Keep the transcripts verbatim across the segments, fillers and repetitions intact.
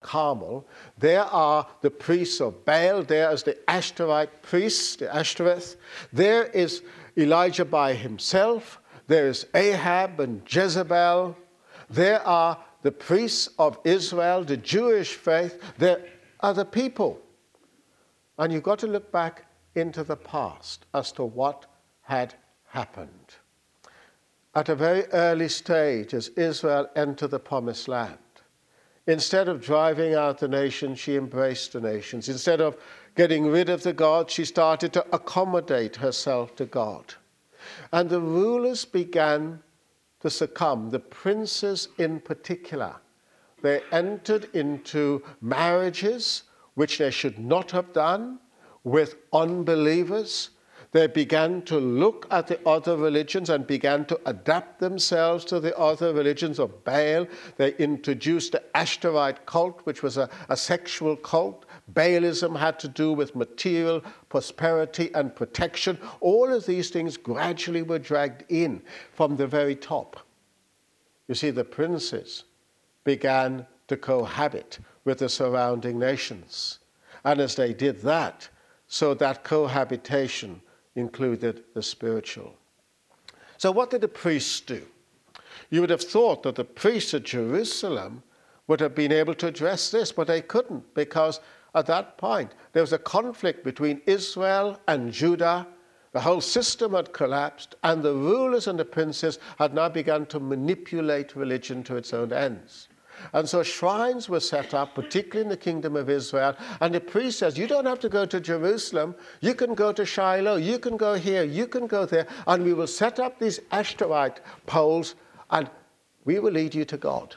Carmel. There are the priests of Baal. There is the Ashtoreth priests, the Ashtoreth. There is Elijah by himself. There is Ahab and Jezebel. There are the priests of Israel, the Jewish faith. There are the people. And you've got to look back into the past as to what had happened. At a very early stage, as Israel entered the Promised Land, instead of driving out the nations, she embraced the nations. Instead of getting rid of the gods, she started to accommodate herself to God. And the rulers began to succumb, the princes in particular. They entered into marriages which they should not have done with unbelievers. They began to look at the other religions and began to adapt themselves to the other religions of Baal. They introduced the Ashtoreth cult, which was a, a sexual cult. Baalism had to do with material prosperity and protection. All of these things gradually were dragged in from the very top. You see, the princes began to cohabit with the surrounding nations. And as they did that, so that cohabitation included the spiritual. So what did the priests do? You would have thought that the priests at Jerusalem would have been able to address this, but they couldn't, because at that point there was a conflict between Israel and Judah. The whole system had collapsed, and the rulers and the princes had now begun to manipulate religion to its own ends. And so shrines were set up, particularly in the kingdom of Israel. And the priest says, you don't have to go to Jerusalem. You can go to Shiloh. You can go here. You can go there. And we will set up these Ashtoreth poles, and we will lead you to God.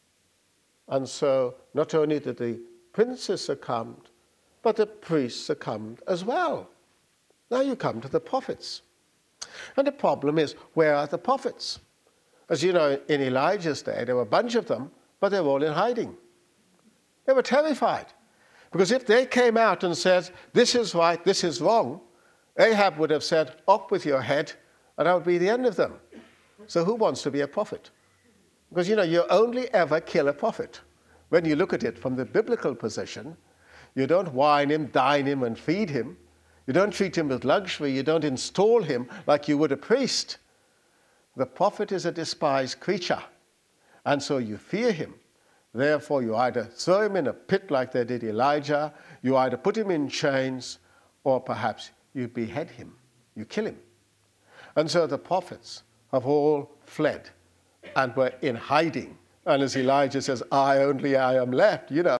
And so not only did the princes succumb, but the priests succumbed as well. Now you come to the prophets. And the problem is, where are the prophets? As you know, in Elijah's day, there were a bunch of them, but they were all in hiding. They were terrified. Because if they came out and said, this is right, this is wrong, Ahab would have said, up with your head, and that would be the end of them. So who wants to be a prophet? Because, you know, you only ever kill a prophet. When you look at it from the biblical position, you don't wine him, dine him, and feed him. You don't treat him with luxury. You don't install him like you would a priest. The prophet is a despised creature. And so you fear him. Therefore, you either throw him in a pit like they did Elijah, you either put him in chains, or perhaps you behead him. You kill him. And so the prophets have all fled and were in hiding. And as Elijah says, I only I am left, you know.